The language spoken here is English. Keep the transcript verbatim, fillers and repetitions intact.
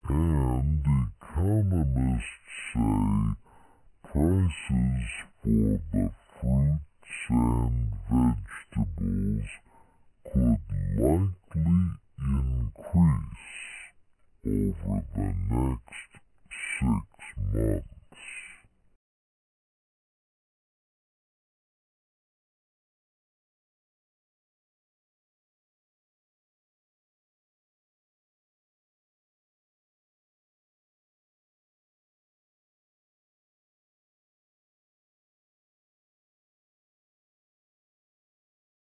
And economists say prices for the fruits and vegetables